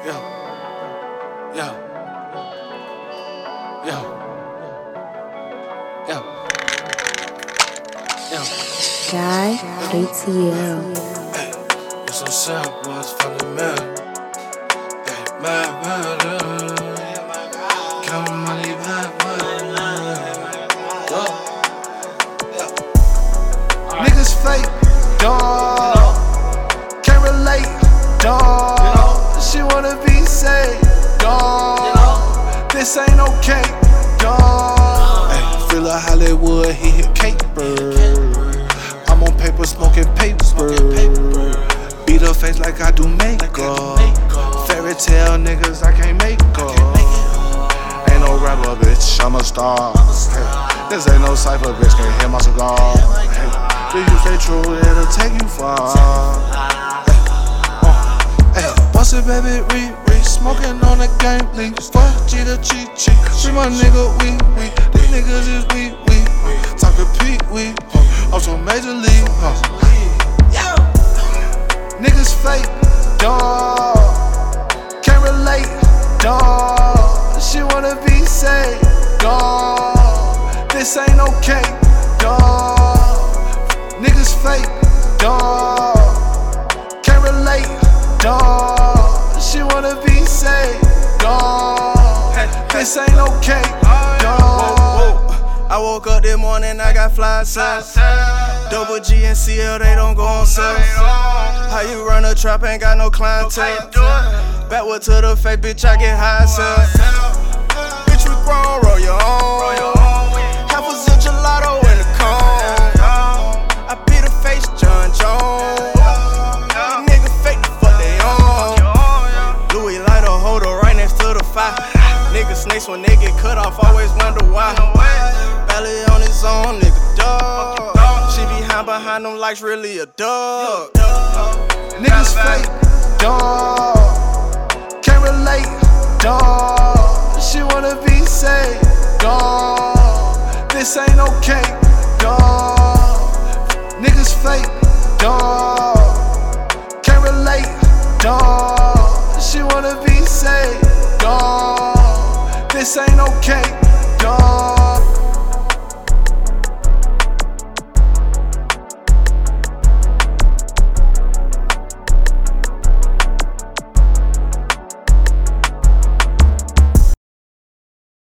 Yeah, yeah, yeah, yeah, yeah. Guy ATL. Hey, it's so sad, boys, from the mill. Hey, my brother. Count money, my brother. Niggas fake, dawg. Can't relate, dawg. She wanna be safe, dawg. This ain't okay, dawg. Hey, feel like Hollywood, he hit caper. I'm on paper, smoking paper. Beat her face like I do makeup. Fairy tale niggas, I can't make up. Ain't no rapper, bitch, I'm a star. Hey, this ain't no cypher, bitch, can't hear my cigar. Hey, if you stay true, it'll take you far. Hey, what's it, baby? We smoking on the game leaf. Fuck G to cheat. Free my nigga, we. These niggas is we. Talkin' peak, we. I'm so major league. Niggas fake, dawg. Can't relate, dawg. She wanna be safe, dawg. This ain't okay, dawg. Niggas fake, dawg. Can't relate, dawg. She wanna be safe, dawg. This ain't okay, dawg. I woke up this morning, I got fly sales. Double G and CL, they don't go on sales. How you run a trap, ain't got no clientele. Backward to the face, bitch, I get high sales. Bitch, we grown, roll your own. Half a zip gelato in the cone. I beat a face, John Jones. These niggas fake the fuck they own. Louis lighter holder right next to the fire. Niggas snakes when they get cut off, always wonder why. Belly on his own, nigga, dog. She behind them lights, really a dog. Niggas fake, dawg. Can't relate, dawg. She wanna be safe, dawg. This ain't okay, dawg.